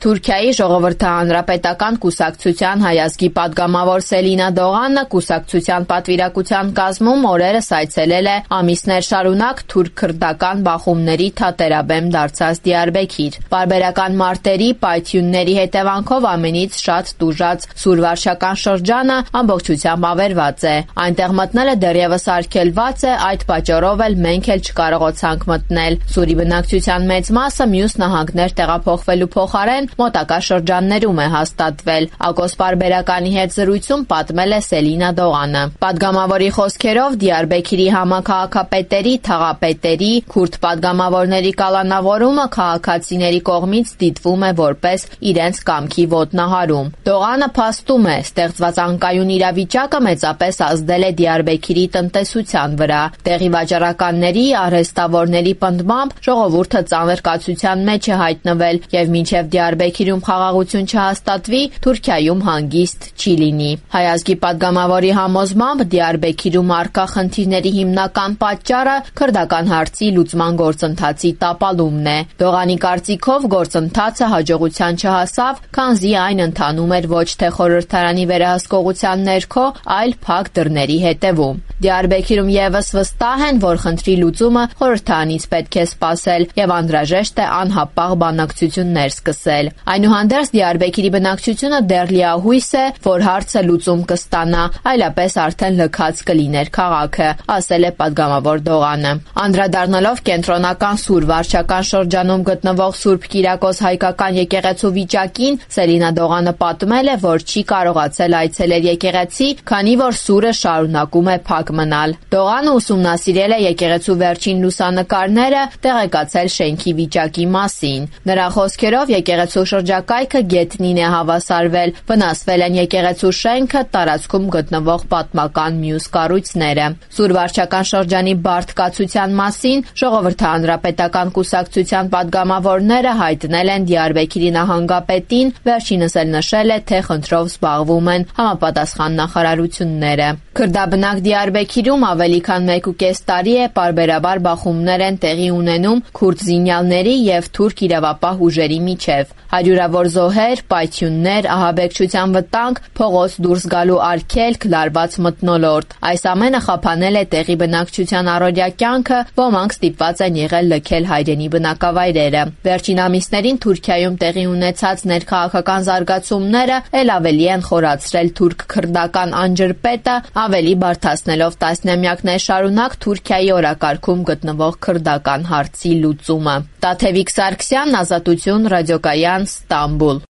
Թուրքիայի ժողովրդահանրապետական կուսակցության հայազգի պատգամավոր Սելինա Դողանը կուսակցության պատվիրակության կազմում օրերս այցելել է ամիսներ շարունակ թուրք-քրդական բախումների թատերաբեմ դարձած Դիարբեքիր։ Պարբերական մարտերի, պայթյունների հետևանքով ամենից շատ տուժած Սուրվարշական շրջանը ամբողջությամբ ավերված է։ Այնտեղ մտնելը դեռևս արգելված է, այդ պատճառով էլ մենք էլ չկարողացանք մտնել։ Սուրի բնակչության մեծ մասը մյուս նահանգներ տեղափոխվելու փոխարեն մոտակա շրջաններում է հաստատվել։ Ակոս պարբերականի հետ զրույցում պատմել է Սելինա Դողանը։ Պատգամավորի խոսքերով Դիարբեքիրի համաքաղաքապետերի, թաղապետերի, քուրդ պատգամավորների կալանավորումը քաղաքացիների կողմից դիտվում է որպես իրենց կամքի ոտնահարում։ Դողանը փաստում է, ստեղծված անկայուն իրավիճակը մեծապես ազդել է Դիարբեքիրի տնտեսության վրա։ Տեղի վաճառականների, արհեստավորների պնդմամբ ժողովուրդը ծանր կացության մեջ է հայտնվել եւ մինչեւ Դիարբեքիրում խաղաղություն չհաստատվի, Թուրքիայում հանգիստ չի լինի։ Հայազգի պատգամավորի համոզմամբ Դիարբեքիրում առկա խնդիրների հիմնական պատճառը քրդական հարցի լուծման գործընթացի տապալումն է։ Դողանի կարծիքով գործընթացը հաջողության չհասավ, քանզի այն ընթանում էր ոչ թե խորհրդարանի վերահսկողության ներքո, այլ փակ դռների հետևում։ Դիարբեքիրում եւս վստահ են, որ խնդրի լուծումը խորհրդարանից պետք է սպասել եւ անհրաժեշտ է անհապաղ բանակցություններ սկսել։ Այնուհանդերձ Դիարբեքիրի բնակչությունը դեռ լիահույս է, որ հարցը լուծում կստանա, այլապես արդեն լքած կլիներ քաղաքը, ասել է պատգամավոր Դողանը։ Անդրադառնալով կենտրոնական Սուրվարշական շրջանում գտնվող Սուրբ Կիրակոս հայկական եկեղեցու վիճակին, Սելինա Դողանը պատմել է, որ չի կարողացել այցելել եկեղեցի, քանի որ սուրը շարունակում է փակ մնալ։ Դողանը ուսումնասիրել է եկեղեցու վերջին լուսանկարները, տեղեկացել շենքի վիճակի մասին։ Նրա խոսքերով եկեղեցու շրջակայքը գետնին է հավասարվել, վնասվել են եկեղեցու շենքը, տարածքում գտնվող պատմական մյուս կառույցները։ Սուրվարշական շրջանի բարդ կացության մասին ժողովրդահանրապետական կուսակցության պատգամավորները հայտնել են Դիարբեքիրի նահանգապետին, վերջինս էլ նշել է, թե խնդրով զբաղվում են համապատասխան նախարարությունները։ Քրդաբնակ Դիարբեքիրում ավելի քան 1.5 տարի է պարբերաբար բախումներ են տեղի ունենում քուրդ զինյալների եւ թուրք իրավապահ ուժերի միջև։ Հարյուրավոր զոհեր, պայթյուններ, ահաբեկչության վտանգ, փողոց դուրս գալու արգելք, լարված մթնոլորտ։ Այս ամենը խափանել է տեղի բնակչության առօրյա կյանքը, ոմանք ստիպված են եղել լքել հայրենի բնակավայրերը։ Վերջին ամիսներին Թուրքիայում տեղի ունեցած ներքաղաքական զարգացումները ել ավելի են խորացրել թուրք-քրդական անջրպետը, ավելի բարդացնելով տասնամյակներ շարունակ Թուրքիայի օրակարգում գտնվող քրդական հարցի լուծումը։ Տաթևիկ Սարգսյան, Ազատություն, Ռադիոկայան, Ստամբուլ։